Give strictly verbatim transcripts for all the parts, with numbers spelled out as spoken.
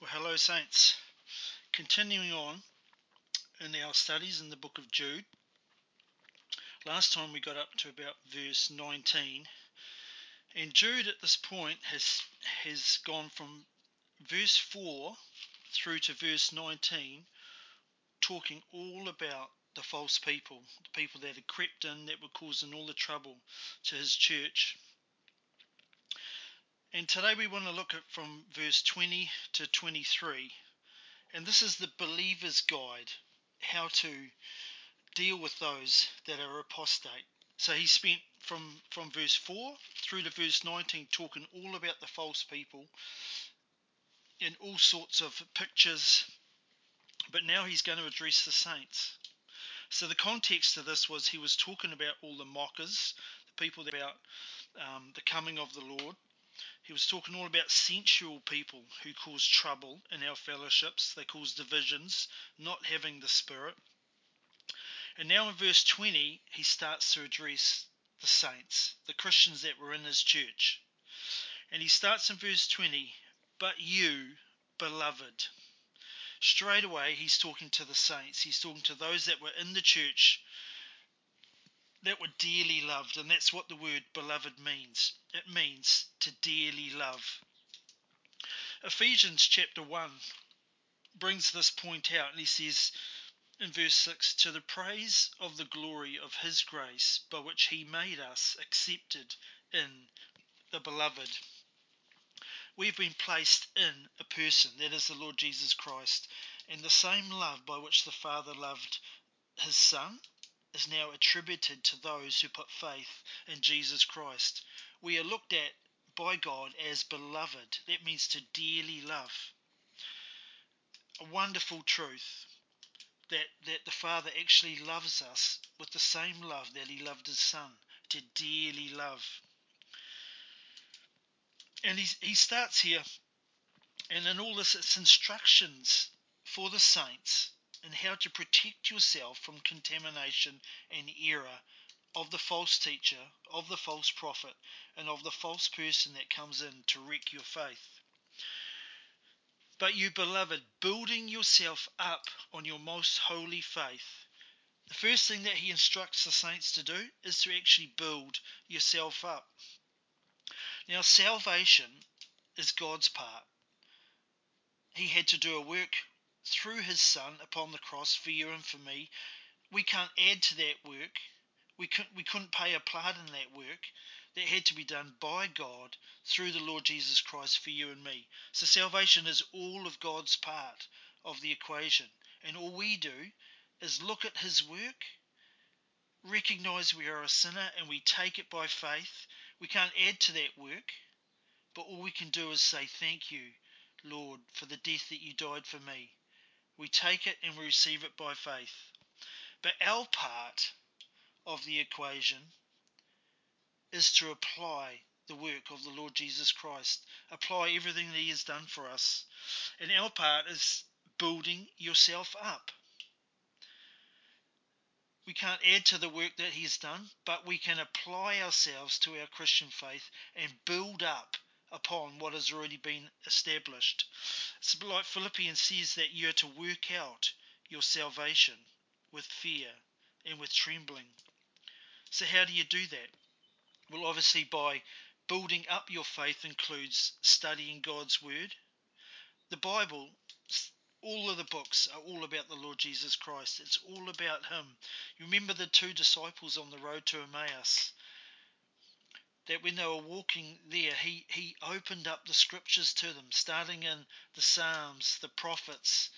hello, Saints. Continuing on in our studies in the book of Jude. Last time we got up to about verse nineteen, and Jude at this point has has gone from verse four through to verse nineteen, talking all about the false people, the people that had crept in that were causing all the trouble to his church. And today we want to look at from verse twenty to twenty-three. And this is the believer's guide, how to deal with those that are apostate. So he spent from, from verse four through to verse nineteen talking all about the false people in all sorts of pictures, but now he's going to address the saints. So the context of this was he was talking about all the mockers, the people that about um, the coming of the Lord. He was talking all about sensual people who cause trouble in our fellowships. They cause divisions, not having the Spirit. And now in verse twenty, he starts to address the saints, the Christians that were in his church. And he starts in verse twenty, but you, beloved. Straight away, he's talking to the saints. He's talking to those that were in the church that were dearly loved. And that's what the word beloved means. It means to dearly love. Ephesians chapter one brings this point out, and he says in verse six, to the praise of the glory of his grace, by which he made us accepted in the beloved. We've been placed in a person, that is the Lord Jesus Christ, and the same love by which the Father loved his Son is now attributed to those who put faith in Jesus Christ. We are looked at by God as beloved. That means to dearly love. A wonderful truth that, that the Father actually loves us with the same love that he loved his Son, to dearly love. And he, he starts here, and in all this it's instructions for the saints in how to protect yourself from contamination and error of the false teacher, of the false prophet, and of the false person that comes in to wreck your faith. But you, beloved, building yourself up on your most holy faith. The first thing that he instructs the saints to do is to actually build yourself up. Now, salvation is God's part. He had to do a work through his Son upon the cross for you and for me. We can't add to that work. We couldn't, we couldn't play a part in that work. That had to be done by God through the Lord Jesus Christ for you and me. So salvation is all of God's part of the equation. And all we do is look at his work, recognize we are a sinner, and we take it by faith. We can't add to that work, but all we can do is say, thank you, Lord, for the death that you died for me. We take it and we receive it by faith. But our part of the equation is to apply the work of the Lord Jesus Christ, apply everything that he has done for us. And our part is building yourself up. We can't add to the work that he has done, but we can apply ourselves to our Christian faith and build up upon what has already been established. It's like Philippians says that you are to work out your salvation with fear and with trembling. So how do you do that? Well, obviously by building up your faith includes studying God's Word. The Bible, all of the books are all about the Lord Jesus Christ. It's all about him. You remember the two disciples on the road to Emmaus? That when they were walking there, he, he opened up the scriptures to them, starting in the Psalms, the prophets.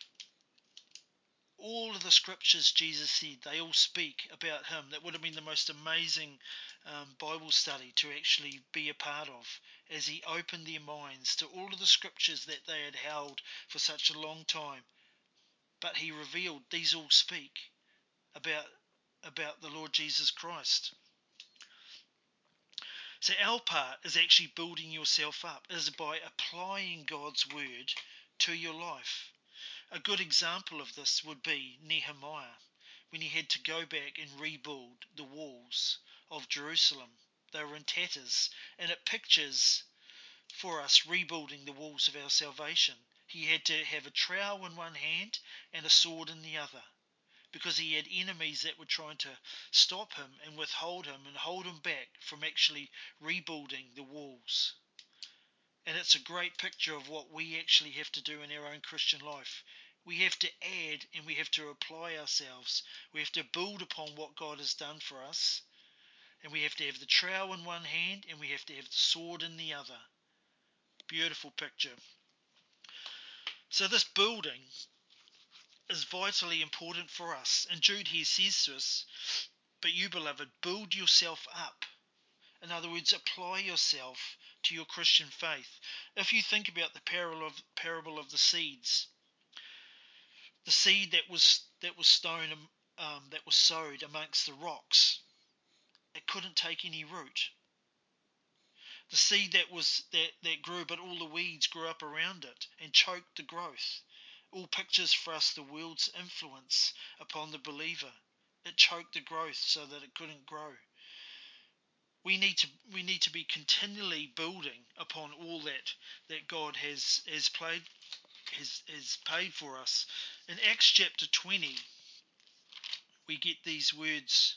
All of the scriptures, Jesus said, they all speak about him. That would have been the most amazing um, Bible study to actually be a part of, as he opened their minds to all of the scriptures that they had held for such a long time. But he revealed these all speak about, about the Lord Jesus Christ. So our part is actually building yourself up, is by applying God's word to your life. A good example of this would be Nehemiah, when he had to go back and rebuild the walls of Jerusalem. They were in tatters, and it pictures for us rebuilding the walls of our salvation. He had to have a trowel in one hand and a sword in the other, because he had enemies that were trying to stop him and withhold him and hold him back from actually rebuilding the walls. And it's a great picture of what we actually have to do in our own Christian life. We have to add and we have to apply ourselves. We have to build upon what God has done for us. And we have to have the trowel in one hand and we have to have the sword in the other. Beautiful picture. So this building is vitally important for us. And Jude here says to us, but you, beloved, build yourself up. In other words, apply yourself to your Christian faith. If you think about the parable of, parable of the seeds, the seed that was that was sown um, that was sowed amongst the rocks, it couldn't take any root. The seed that was that, that grew, but all the weeds grew up around it and choked the growth. All pictures for us the world's influence upon the believer. It choked the growth so that it couldn't grow. We need to we need to be continually building upon all that that God has has played has, has paid for us. In Acts chapter twenty, we get these words.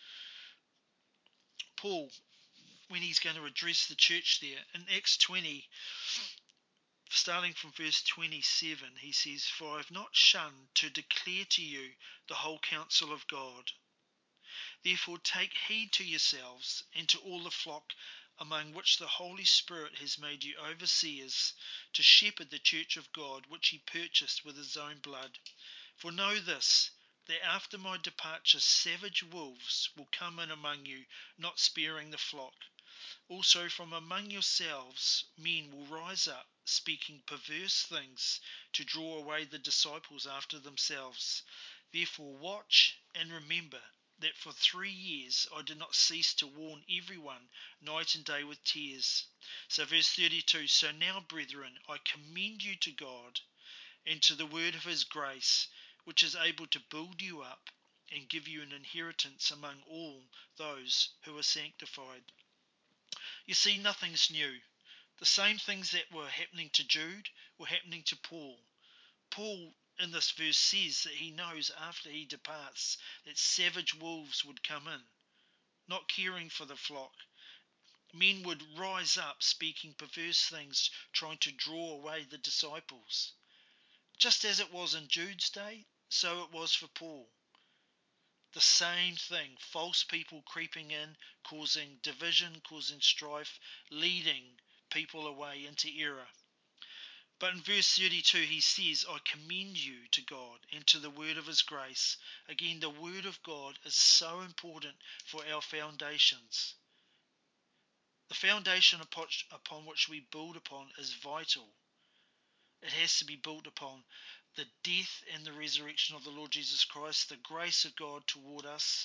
Paul, when he's going to address the church there, in Acts twenty, starting from verse twenty-seven, he says, for I have not shunned to declare to you the whole counsel of God. Therefore take heed to yourselves and to all the flock among which the Holy Spirit has made you overseers to shepherd the church of God, which he purchased with his own blood. For know this, that after my departure savage wolves will come in among you, not sparing the flock. Also from among yourselves men will rise up, speaking perverse things, to draw away the disciples after themselves. Therefore watch and remember that for three years I did not cease to warn everyone night and day with tears. So verse thirty-two, so now, brethren, I commend you to God and to the word of his grace, which is able to build you up and give you an inheritance among all those who are sanctified. You see, nothing's new. The same things that were happening to Jude were happening to Paul. Paul in this verse says that he knows after he departs that savage wolves would come in, not caring for the flock. Men would rise up speaking perverse things, trying to draw away the disciples. Just as it was in Jude's day, so it was for Paul. The same thing, false people creeping in, causing division, causing strife, leading people away into error. But in verse thirty-two he says, I commend you to God and to the word of his grace. Again, the word of God is so important for our foundations. The foundation upon which we build upon is vital. It has to be built upon the death and the resurrection of the Lord Jesus Christ, the grace of God toward us,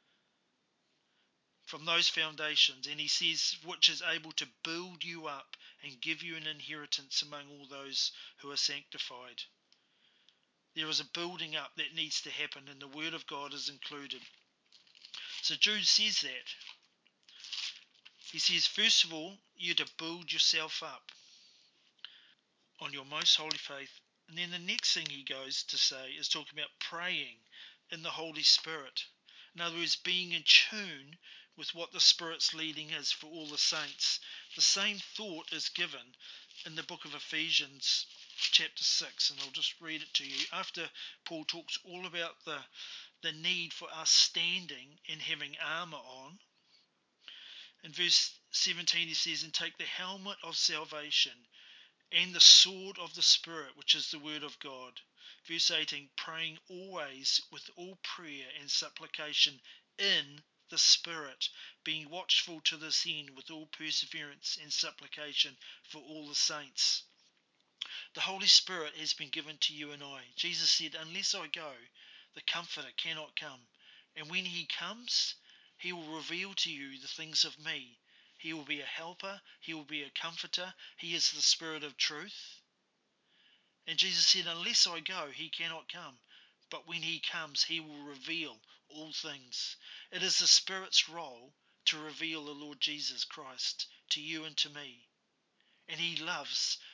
from those foundations. And he says, which is able to build you up and give you an inheritance among all those who are sanctified. There is a building up that needs to happen, and the word of God is included. So Jude says that. He says, first of all, you're to build yourself up on your most holy faith. And then the next thing he goes to say is talking about praying in the Holy Spirit. In other words, being in tune with what the Spirit's leading is for all the saints. The same thought is given in the book of Ephesians chapter six, and I'll just read it to you. After Paul talks all about the, the need for us standing and having armour on, in verse seventeen he says, and take the helmet of salvation and the sword of the Spirit, which is the word of God. Verse eighteen, praying always with all prayer and supplication in the Spirit, being watchful to this end with all perseverance and supplication for all the saints. The Holy Spirit has been given to you and I. Jesus said, unless I go, the Comforter cannot come. And when he comes, he will reveal to you the things of me. He will be a helper. He will be a comforter. He is the Spirit of truth. And Jesus said, unless I go, he cannot come. But when he comes, he will reveal all things. It is the Spirit's role to reveal the Lord Jesus Christ to you and to me. And he loves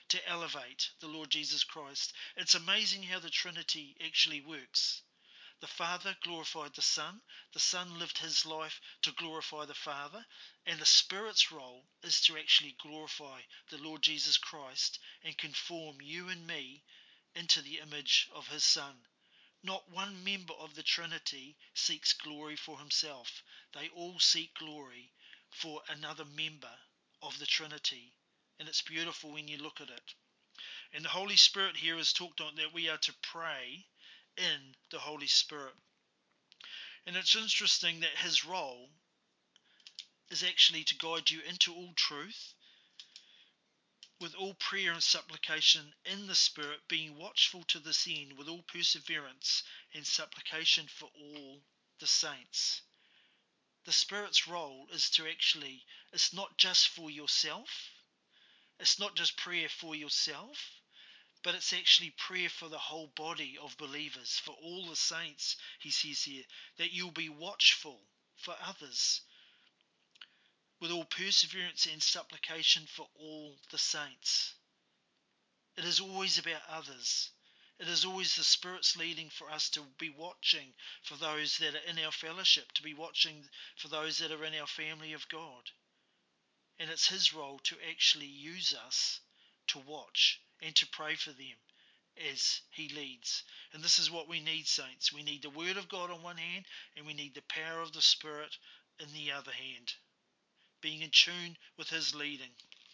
to elevate the Lord Jesus Christ. It's amazing how the Trinity actually works. The Father glorified the Son, the Son lived his life to glorify the Father, and the Spirit's role is to actually glorify the Lord Jesus Christ and conform you and me into the image of his Son. Not one member of the Trinity seeks glory for himself. They all seek glory for another member of the Trinity. And it's beautiful when you look at it. And the Holy Spirit here is talked on that we are to pray in the Holy Spirit. And it's interesting that his role is actually to guide you into all truth, with all prayer and supplication in the Spirit, being watchful to this end with all perseverance and supplication for all the saints. The Spirit's role is to actually, it's not just for yourself, it's not just prayer for yourself, but it's actually prayer for the whole body of believers, for all the saints, he says here, that you'll be watchful for others, with all perseverance and supplication for all the saints. It is always about others. It is always the Spirit's leading for us to be watching for those that are in our fellowship, to be watching for those that are in our family of God. And it's his role to actually use us to watch and to pray for them as he leads. And this is what we need, saints. We need the Word of God on one hand, and we need the power of the Spirit in the other hand, being in tune with his leading.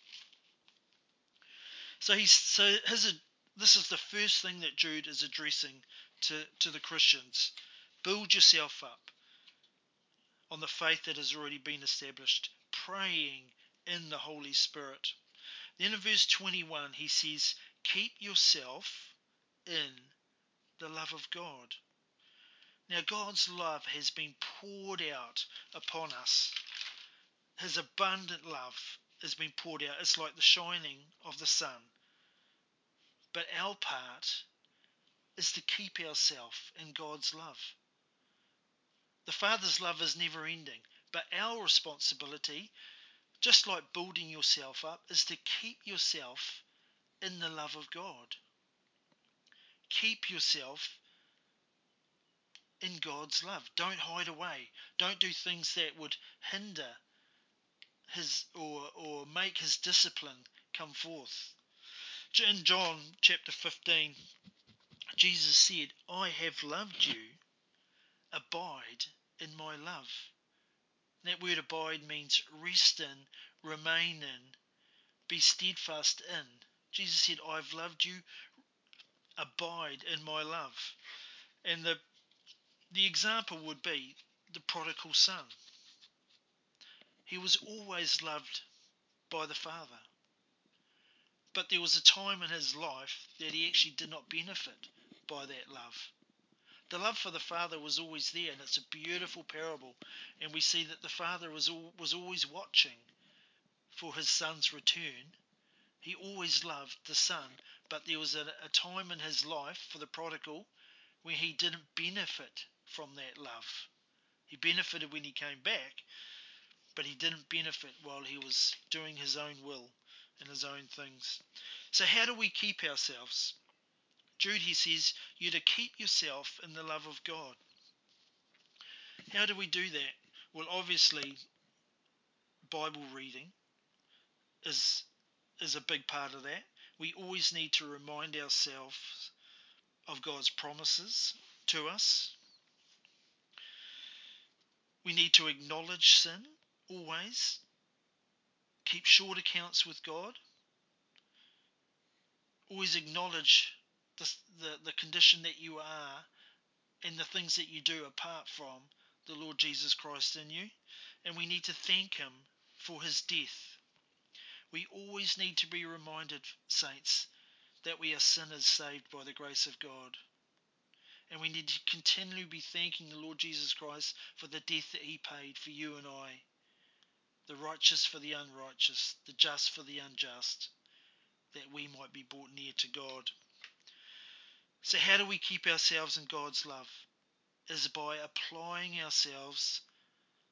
So he's so his this is the first thing that Jude is addressing to, to the Christians. Build yourself up on the faith that has already been established, praying in the Holy Spirit. Then in verse twenty-one he says, keep yourself in the love of God. Now God's love has been poured out upon us. His abundant love has been poured out. It's like the shining of the sun. But our part is to keep ourselves in God's love. The Father's love is never ending, but our responsibility, just like building yourself up, is to keep yourself in the love of God. Keep yourself in God's love. Don't hide away. Don't do things that would hinder his or or make his discipline come forth. In John chapter fifteen, Jesus said, I have loved you, abide in my love. And that word abide means rest in, remain in, be steadfast in. Jesus said, I've loved you, abide in my love. And the the example would be the prodigal son. He was always loved by the Father. But there was a time in his life that he actually did not benefit by that love. The love for the Father was always there, and it's a beautiful parable. And we see that the Father was al- was always watching for his Son's return. He always loved the Son, but there was a, a time in his life for the prodigal where he didn't benefit from that love. He benefited when he came back, but he didn't benefit while he was doing his own will and his own things. So how do we keep ourselves? Jude, he says, you're to keep yourself in the love of God. How do we do that? Well, obviously, Bible reading is is a big part of that. We always need to remind ourselves of God's promises to us. We need to acknowledge sin always. Keep short accounts with God. Always acknowledge the, the, the condition that you are and the things that you do apart from the Lord Jesus Christ in you. And we need to thank him for his death. We always need to be reminded, saints, that we are sinners saved by the grace of God. And we need to continually be thanking the Lord Jesus Christ for the death that he paid for you and I. The righteous for the unrighteous, the just for the unjust, that we might be brought near to God. So how do we keep ourselves in God's love? Is by applying ourselves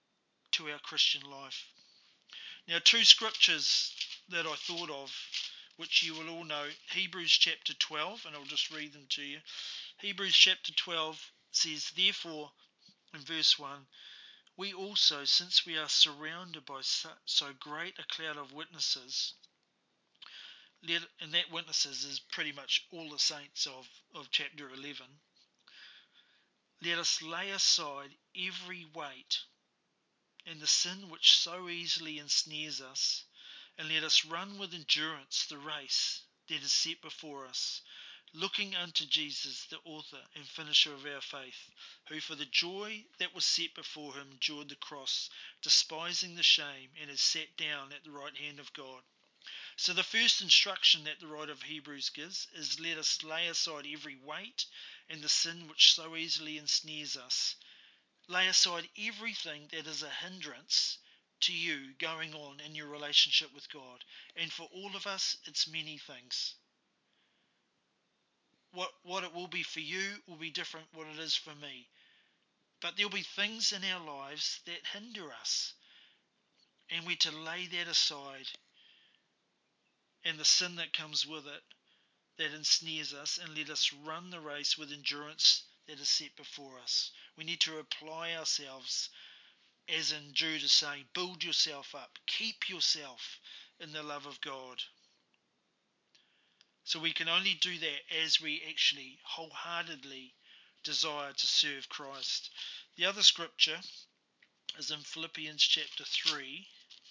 to our Christian life. Now, two scriptures that I thought of which you will all know, Hebrews chapter twelve, and I'll just read them to you. Hebrews chapter twelve says, "Therefore," in verse one, "we also, since we are surrounded by so, so great a cloud of witnesses," let, and that witnesses is pretty much all the saints of, of chapter eleven, "let us lay aside every weight and the sin which so easily ensnares us, and let us run with endurance the race that is set before us, looking unto Jesus, the author and finisher of our faith, who for the joy that was set before him endured the cross, despising the shame, and is sat down at the right hand of God." So the first instruction that the writer of Hebrews gives is, let us lay aside every weight and the sin which so easily ensnares us. Lay aside everything that is a hindrance to you going on in your relationship with God. And for all of us, it's many things. What, what it will be for you will be different what it is for me. But there'll be things in our lives that hinder us. And we're to lay that aside, and the sin that comes with it, that ensnares us, and let us run the race with endurance that is set before us. We need to apply ourselves, as in Jude is saying, build yourself up, keep yourself in the love of God. So we can only do that as we actually wholeheartedly desire to serve Christ. The other scripture is in Philippians chapter three,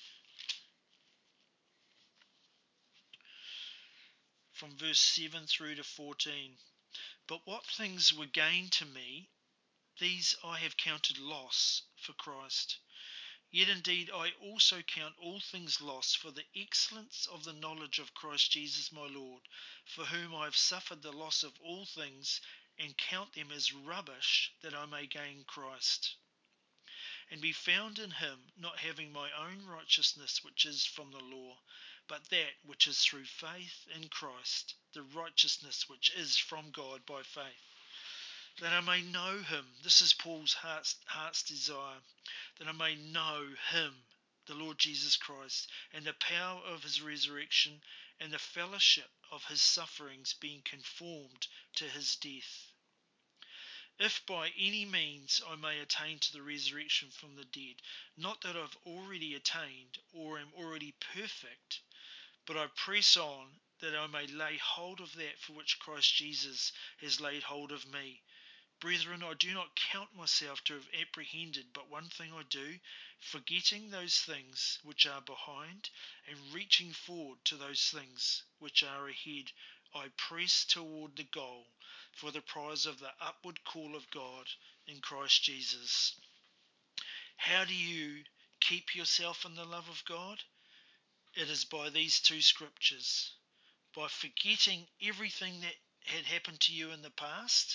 from verse seven through to fourteen. "But what things were gain to me, these I have counted loss for Christ. Yet indeed I also count all things lost for the excellence of the knowledge of Christ Jesus my Lord, for whom I have suffered the loss of all things, and count them as rubbish, that I may gain Christ, and be found in him, not having my own righteousness which is from the law, but that which is through faith in Christ, the righteousness which is from God by faith, that I may know him." This is Paul's heart's, heart's desire, "that I may know him, the Lord Jesus Christ, and the power of his resurrection, and the fellowship of his sufferings, being conformed to his death, if by any means I may attain to the resurrection from the dead. Not that I've already attained, or am already perfect, but I press on, that I may lay hold of that for which Christ Jesus has laid hold of me. Brethren, I do not count myself to have apprehended, but one thing I do, forgetting those things which are behind, and reaching forward to those things which are ahead, I press toward the goal, for the prize of the upward call of God in Christ Jesus." How do you keep yourself in the love of God? It is by these two scriptures. By forgetting everything that had happened to you in the past.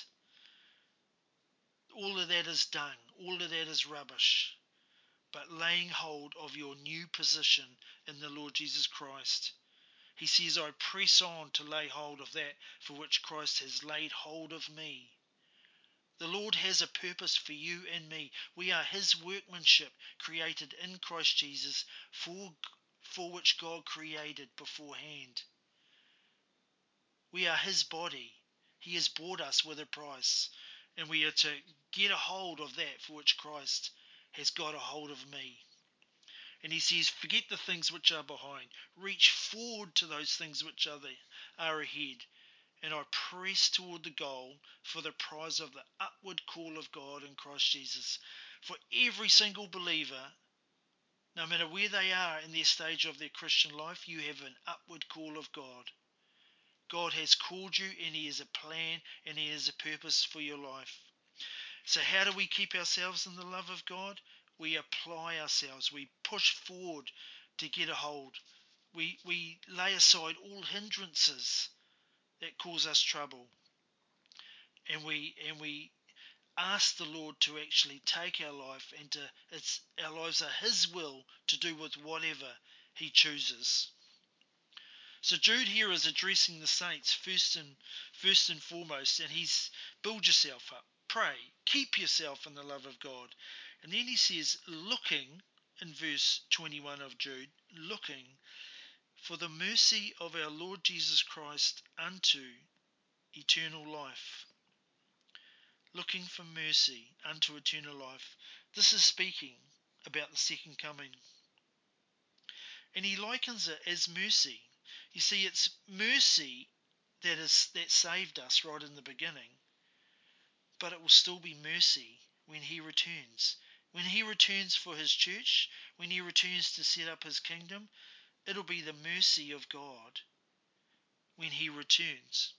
All of that is dung, all of that is rubbish. But laying hold of your new position in the Lord Jesus Christ. He says, I press on to lay hold of that for which Christ has laid hold of me. The Lord has a purpose for you and me. We are his workmanship, created in Christ Jesus, for, for which God created beforehand. We are his body. He has bought us with a price, and we are to get a hold of that for which Christ has got a hold of me. And he says, forget the things which are behind. Reach forward to those things which are, there, are ahead. And I press toward the goal for the prize of the upward call of God in Christ Jesus. For every single believer, no matter where they are in their stage of their Christian life, you have an upward call of God. God has called you, and he has a plan, and he has a purpose for your life. So how do we keep ourselves in the love of God? We apply ourselves. We push forward to get a hold. We, we lay aside all hindrances that cause us trouble. And we and we ask the Lord to actually take our life, and to it's our lives are his will to do with whatever he chooses. So Jude here is addressing the saints first and first and foremost, and he's build yourself up, pray, keep yourself in the love of God. And then he says, looking, in verse twenty-one of Jude, looking for the mercy of our Lord Jesus Christ unto eternal life. Looking for mercy unto eternal life. This is speaking about the second coming. And he likens it as mercy. You see, it's mercy that is that saved us right in the beginning, but it will still be mercy when he returns. When he returns for his church, when he returns to set up his kingdom, it'll be the mercy of God when he returns.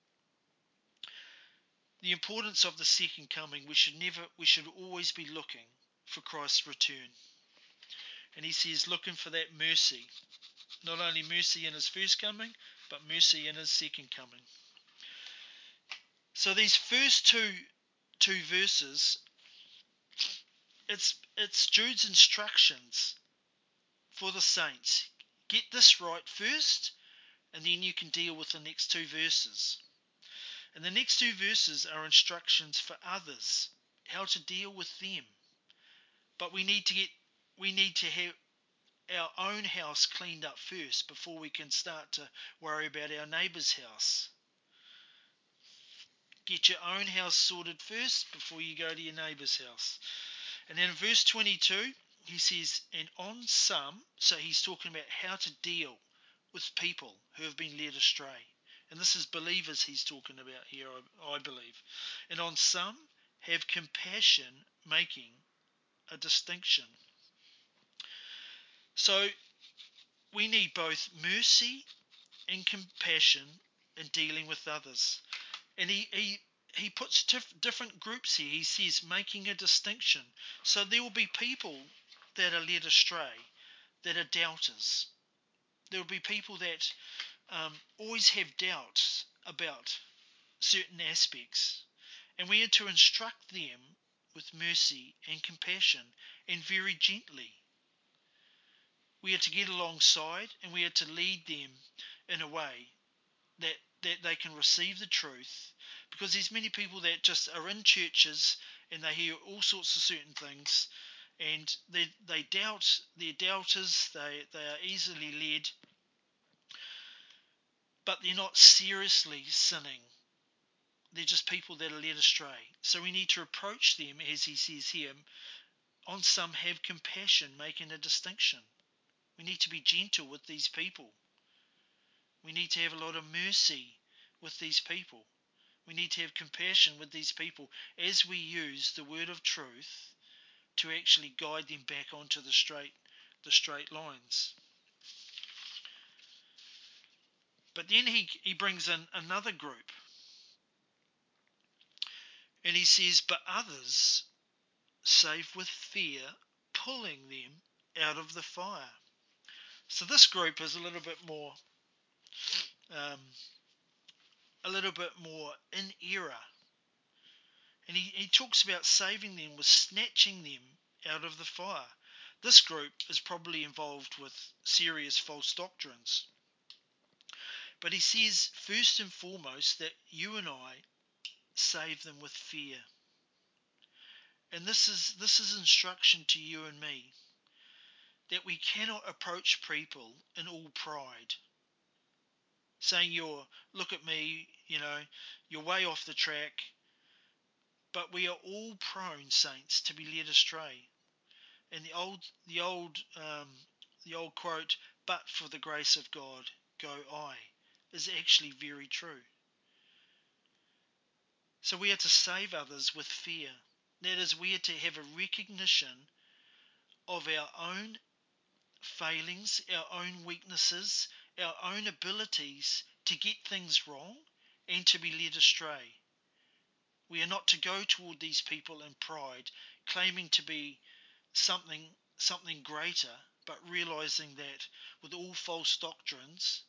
The importance of the second coming, we should never we should always be looking for Christ's return. And he says looking for that mercy. Not only mercy in his first coming, but mercy in his second coming. So these first two two verses, it's it's Jude's instructions for the saints. Get this right first, and then you can deal with the next two verses. And the next two verses are instructions for others, how to deal with them. But we need to get we need to have our own house cleaned up first before we can start to worry about our neighbour's house. Get your own house sorted first before you go to your neighbour's house. And then in verse twenty-two, he says, and on some, so he's talking about how to deal with people who have been led astray. And this is believers he's talking about here, I, I believe. And on some, have compassion, making a distinction. So we need both mercy and compassion in dealing with others. And he, he, he puts tif- different groups here. He says making a distinction. So there will be people that are led astray, that are doubters. There will be people that um, always have doubts about certain aspects. And we are to instruct them with mercy and compassion and very gently. We are to get alongside and we are to lead them in a way that, that they can receive the truth, because there's many people that just are in churches and they hear all sorts of certain things and they they doubt, they're doubters, they, they are easily led, but they're not seriously sinning. They're just people that are led astray. So we need to approach them, as he says here, on some have compassion, making a distinction. We need to be gentle with these people. We need to have a lot of mercy with these people. We need to have compassion with these people as we use the word of truth to actually guide them back onto the straight, the straight lines. But then he, he brings in another group. And he says, but others save with fear, pulling them out of the fire. So this group is a little bit more, um, a little bit more in error. And he, he talks about saving them with snatching them out of the fire. This group is probably involved with serious false doctrines. But he says, first and foremost, that you and I save them with fear. And this is this is instruction to you and me, that we cannot approach people in all pride, saying you're, look at me, you know, you're way off the track. But we are all prone, saints, to be led astray. And the old, the old, um, the old quote, "But for the grace of God, go I," is actually very true. So we are to save others with fear. That is, we are to have a recognition of our own failings, our own weaknesses, our own abilities to get things wrong and to be led astray. We are not to go toward these people in pride, claiming to be something something greater, but realizing that with all false doctrines,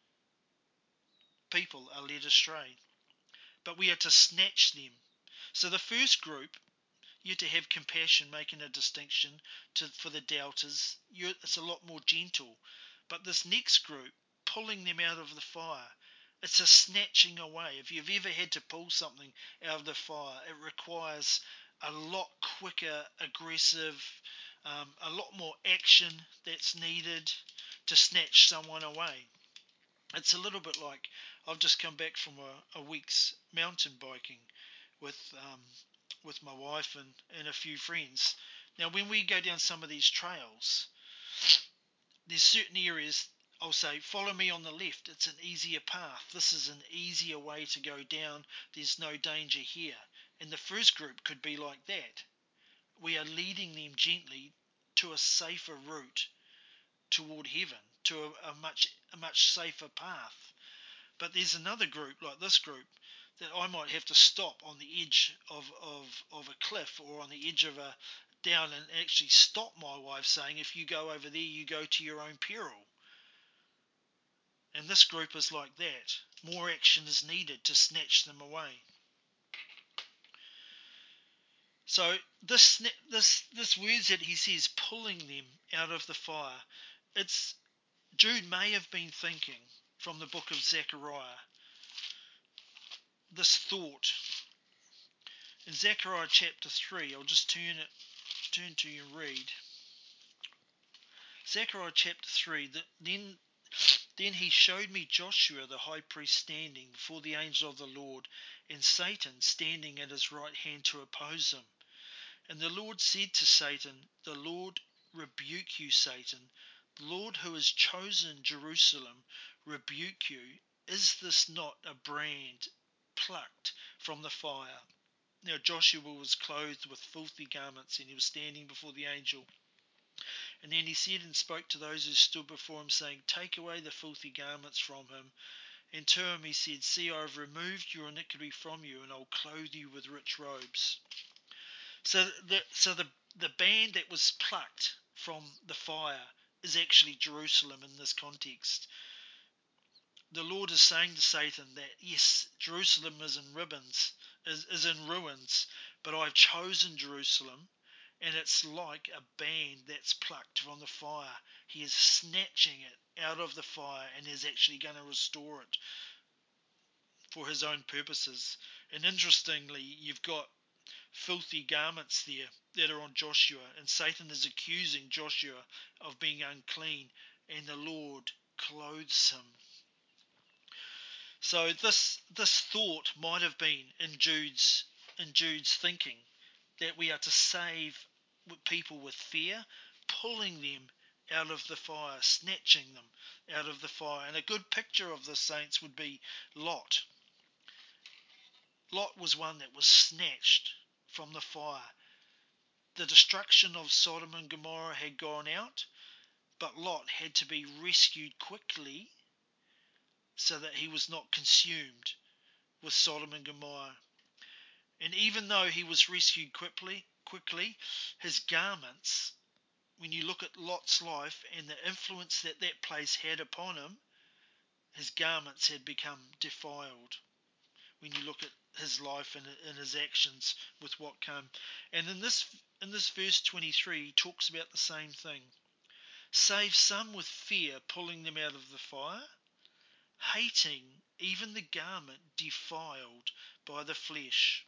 people are led astray. But we are to snatch them. So the first group, you're to have compassion, making a distinction to, for the doubters. You're, it's a lot more gentle. But this next group, pulling them out of the fire, it's a snatching away. If you've ever had to pull something out of the fire, it requires a lot quicker, aggressive, um, a lot more action that's needed to snatch someone away. It's a little bit like I've just come back from a, a week's mountain biking with um, with my wife and, and a few friends. Now, when we go down some of these trails, there's certain areas I'll say, follow me on the left. It's an easier path. This is an easier way to go down. There's no danger here. And the first group could be like that. We are leading them gently to a safer route toward heaven, to a, a much a much safer path. But there's another group like this group that I might have to stop on the edge of, of, of a cliff or on the edge of a down and actually stop my wife, saying, if you go over there, you go to your own peril. And this group is like that. More action is needed to snatch them away. So this this this words that he says, pulling them out of the fire. It's Jude may have been thinking from the book of Zechariah this thought. In Zechariah chapter three, I'll just turn it turn to you and read. Zechariah chapter three, that then Then he showed me Joshua the high priest standing before the angel of the Lord, and Satan standing at his right hand to oppose him. And the Lord said to Satan, The Lord rebuke you, Satan. The Lord who has chosen Jerusalem rebuke you. Is this not a brand plucked from the fire? Now Joshua was clothed with filthy garments, and he was standing before the angel. And then he said and spoke to those who stood before him, saying, Take away the filthy garments from him. And to him he said, See, I have removed your iniquity from you, and I will clothe you with rich robes. So the so the the band that was plucked from the fire is actually Jerusalem in this context. The Lord is saying to Satan that yes, Jerusalem is in ribbons, is, is in ruins, but I've chosen Jerusalem, and it's like a band that's plucked from the fire. He is snatching it out of the fire and is actually going to restore it for his own purposes. And interestingly, you've got filthy garments there that are on Joshua, and Satan is accusing Joshua of being unclean, and the Lord clothes him. So this this thought might have been in Jude's in Jude's thinking, that we are to save people with fear, pulling them out of the fire, snatching them out of the fire. And a good picture of the saints would be Lot. Lot was one that was snatched from the fire. The destruction of Sodom and Gomorrah had gone out, but Lot had to be rescued quickly so that he was not consumed with Sodom and Gomorrah. And even though he was rescued quickly, quickly, his garments, when you look at Lot's life and the influence that that place had upon him, his garments had become defiled. When you look at his life and, and his actions with what came. And in this in this verse twenty-three, he talks about the same thing. Save some with fear, pulling them out of the fire, hating even the garment defiled by the flesh.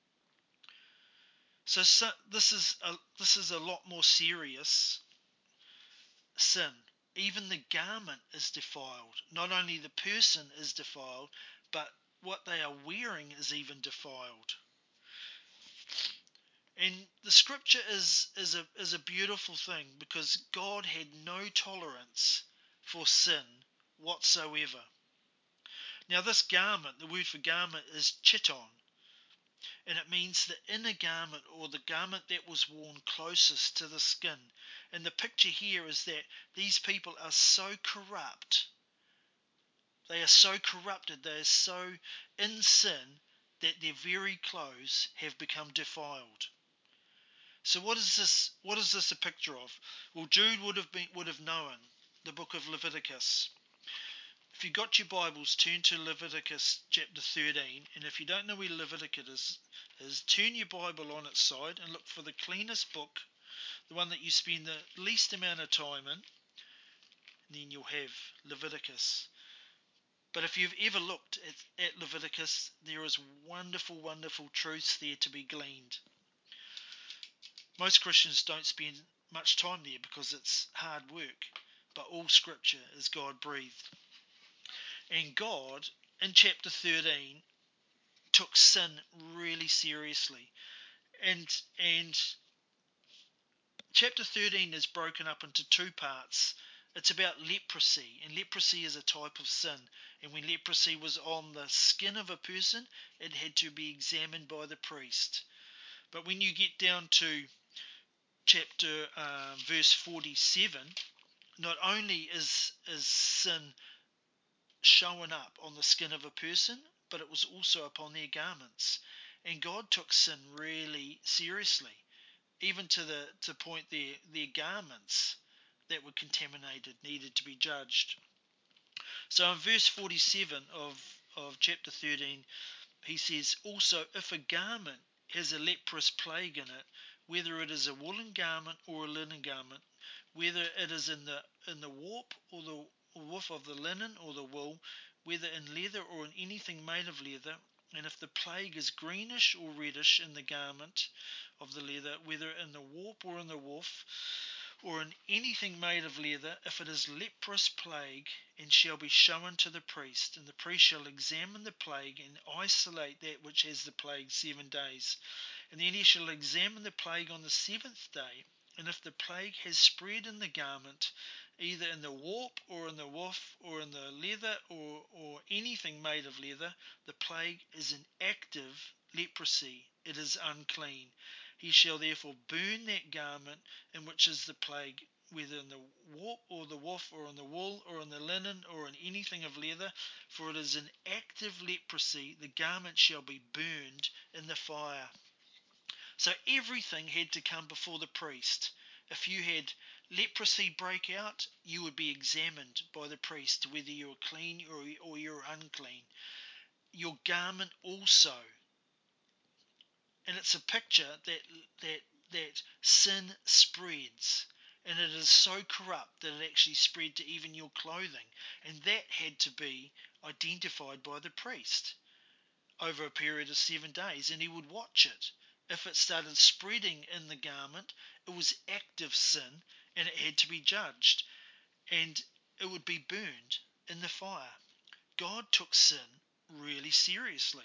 So, so this is a, this is a lot more serious sin. Even the garment is defiled. Not only the person is defiled, but what they are wearing is even defiled. And the scripture is, is, a, is a beautiful thing, because God had no tolerance for sin whatsoever. Now this garment, the word for garment is chiton, and it means the inner garment, or the garment that was worn closest to the skin. And the picture here is that these people are so corrupt, they are so corrupted, they are so in sin, that their very clothes have become defiled. So what is this? What is this a picture of? Well, Jude would have been would have known the book of Leviticus. If you got your Bibles, turn to Leviticus chapter thirteen, and if you don't know where Leviticus is, is turn your Bible on its side and look for the cleanest book, the one that you spend the least amount of time in, and then you'll have Leviticus. But if you've ever looked at, at Leviticus, there is wonderful, wonderful truths there to be gleaned. Most Christians don't spend much time there because it's hard work, but all Scripture is God-breathed. And God, in chapter thirteen, took sin really seriously. And and chapter thirteen is broken up into two parts. It's about leprosy, and leprosy is a type of sin. And when leprosy was on the skin of a person, it had to be examined by the priest. But when you get down to chapter uh, verse forty-seven, not only is is sin showing up on the skin of a person, but it was also upon their garments. And God took sin really seriously, even to the to point their their garments that were contaminated needed to be judged. So in verse forty-seven of of chapter thirteen, he says, also, if a garment has a leprous plague in it, whether it is a woolen garment or a linen garment, whether it is in the in the warp or the woof of the linen or the wool, whether in leather or in anything made of leather, and if the plague is greenish or reddish in the garment of the leather, whether in the warp or in the woof, or in anything made of leather, if it is leprous plague, and shall be shown to the priest, and the priest shall examine the plague, and isolate that which has the plague seven days. And then he shall examine the plague on the seventh day, and if the plague has spread in the garment, either in the warp, or in the woof, or in the leather, or, or anything made of leather, the plague is an active leprosy, it is unclean. He shall therefore burn that garment in which is the plague, whether in the warp or the woof, or in the wool, or in the linen, or in anything of leather, for it is an active leprosy. The garment shall be burned in the fire. So everything had to come before the priest. If you had leprosy break out, you would be examined by the priest whether you were clean or, or you were unclean. Your garment also. And it's a picture that that that sin spreads, and it is so corrupt that it actually spread to even your clothing, and that had to be identified by the priest over a period of seven days, and he would watch it. If it started spreading in the garment, it was active sin, and it had to be judged, and it would be burned in the fire. God took sin really seriously.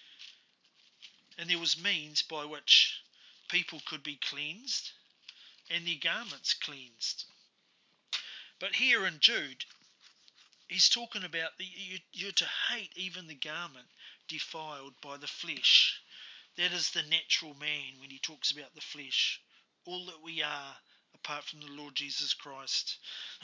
And there was means by which people could be cleansed and their garments cleansed. But here in Jude, he's talking about the, you, you're to hate even the garment defiled by the flesh. That is the natural man when he talks about the flesh, all that we are apart from the Lord Jesus Christ.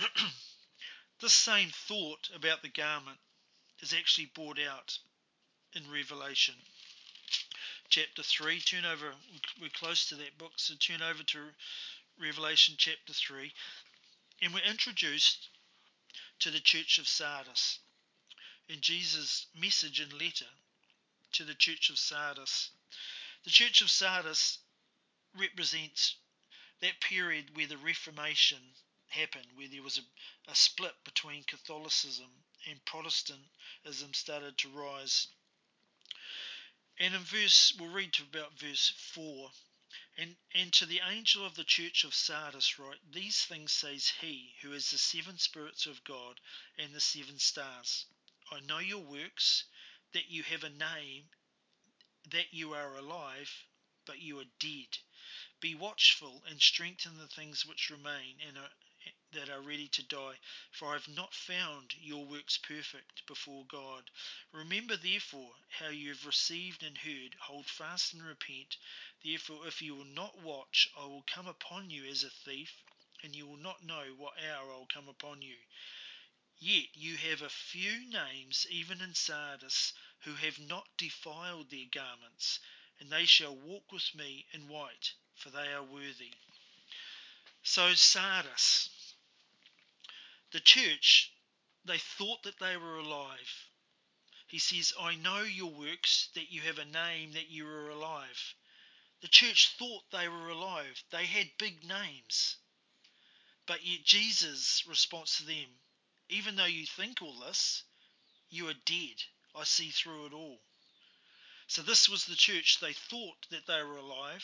This same thought about the garment is actually brought out in Revelation chapter three. Turn over, we're close to that book, so turn over to Revelation chapter three, and we're introduced to the church of Sardis in Jesus' message and letter to the church of Sardis. The church of Sardis represents that period where the Reformation happened, where there was a, a split between Catholicism and Protestantism started to rise. And in verse, we'll read to about verse four. And, and to the angel of the church of Sardis write, these things says he who has the seven spirits of God and the seven stars. I know your works, that you have a name, that you are alive, but you are dead. Be watchful and strengthen the things which remain and are, that are ready to die, for I have not found your works perfect before God. Remember therefore how you have received and heard, hold fast and repent. Therefore if you will not watch, I will come upon you as a thief, and you will not know what hour I will come upon you. Yet you have a few names even in Sardis, who have not defiled their garments, and they shall walk with me in white, for they are worthy. So Sardis, the church, they thought that they were alive. He says, I know your works, that you have a name, that you are alive. The church thought they were alive. They had big names. But yet Jesus' response to them, even though you think all this, you are dead. I see through it all. So this was the church. They thought that they were alive,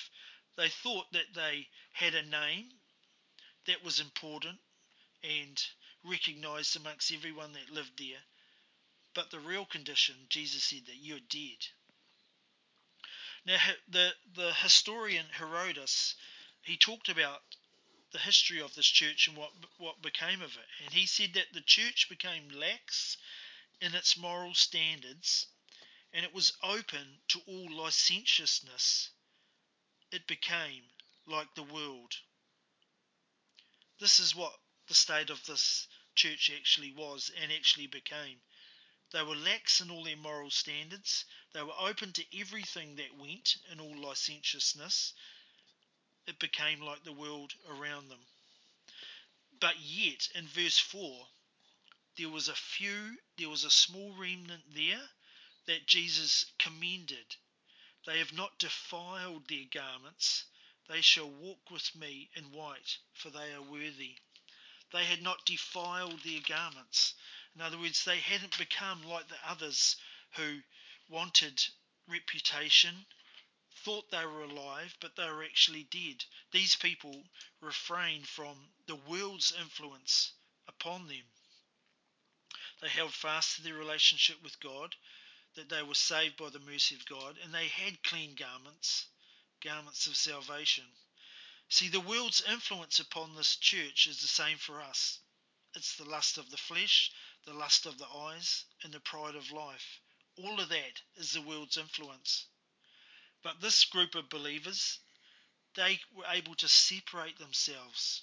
They thought that they had a name that was important and recognised amongst everyone that lived there. But the real condition, Jesus said that you're dead. Now, the, the historian Herodotus, he talked about the history of this church and what what became of it. And he said that the church became lax in its moral standards and it was open to all licentiousness. It became like the world. This is what the state of this church actually was and actually became. They were lax in all their moral standards. They were open to everything that went in all licentiousness. It became like the world around them. But yet, in verse four, there was a few, there was a small remnant there that Jesus commended. They have not defiled their garments. They shall walk with me in white, for they are worthy. They had not defiled their garments. In other words, they hadn't become like the others who wanted reputation, thought they were alive, but they were actually dead. These people refrained from the world's influence upon them. They held fast to their relationship with God, that they were saved by the mercy of God, and they had clean garments, garments of salvation. See, the world's influence upon this church is the same for us. It's the lust of the flesh, the lust of the eyes, and the pride of life. All of that is the world's influence. But this group of believers, they were able to separate themselves.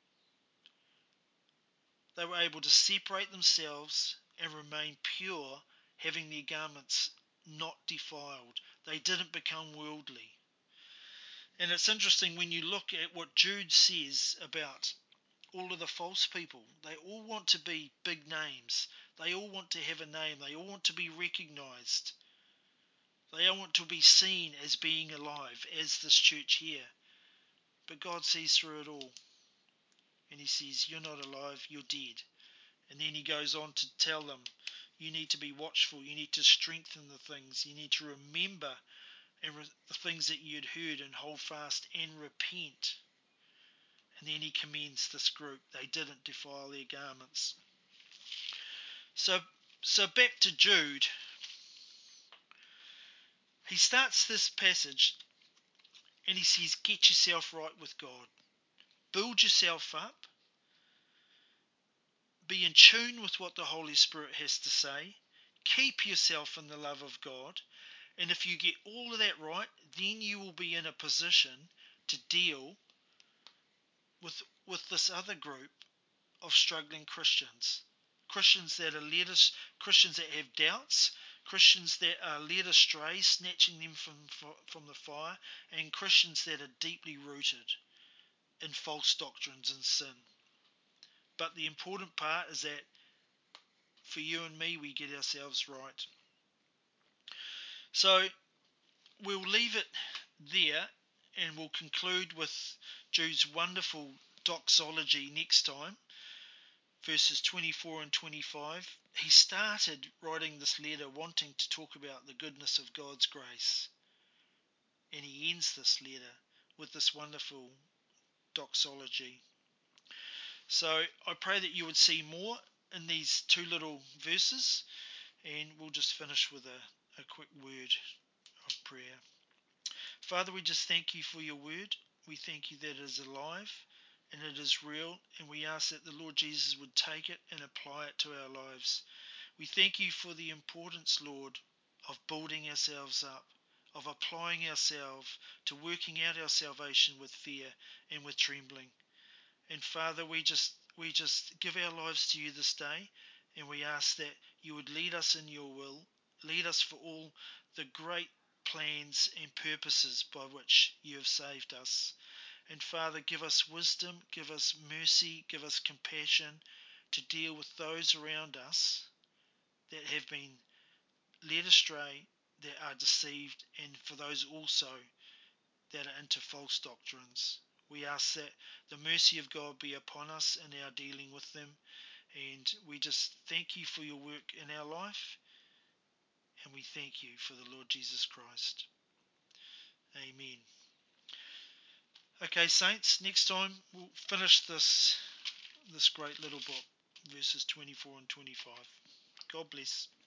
They were able to separate themselves and remain pure, having their garments not defiled. They didn't become worldly. And it's interesting when you look at what Jude says about all of the false people. They all want to be big names. They all want to have a name. They all want to be recognized. They all want to be seen as being alive, as this church here. But God sees through it all. And he says, you're not alive, you're dead. And then he goes on to tell them, you need to be watchful. You need to strengthen the things. You need to remember and re- the things that you'd heard and hold fast and repent. And then he commends this group. They didn't defile their garments. So, so back to Jude. He starts this passage and he says, get yourself right with God. Build yourself up. Be in tune with what the Holy Spirit has to say. Keep yourself in the love of God. And if you get all of that right, then you will be in a position to deal with, with this other group of struggling Christians. Christians that are led us, Christians that have doubts, Christians that are led astray, snatching them from from the fire, and Christians that are deeply rooted in false doctrines and sin. But the important part is that for you and me, we get ourselves right. So we'll leave it there, and we'll conclude with Jude's wonderful doxology next time. Verses twenty-four and twenty-five, he started writing this letter wanting to talk about the goodness of God's grace. And he ends this letter with this wonderful doxology. So I pray that you would see more in these two little verses, and we'll just finish with a, a quick word of prayer. Father, we just thank you for your word. We thank you that it is alive and it is real, and we ask that the Lord Jesus would take it and apply it to our lives. We thank you for the importance, Lord, of building ourselves up, of applying ourselves to working out our salvation with fear and with trembling. And Father, we just we just give our lives to you this day, and we ask that you would lead us in your will, lead us for all the great plans and purposes by which you have saved us. And Father, give us wisdom, give us mercy, give us compassion to deal with those around us that have been led astray, that are deceived, and for those also that are into false doctrines. We ask that the mercy of God be upon us in our dealing with them, and we just thank you for your work in our life, and we thank you for the Lord Jesus Christ. Amen. Okay, saints, next time we'll finish this this great little book, verses twenty-four and twenty-five. God bless.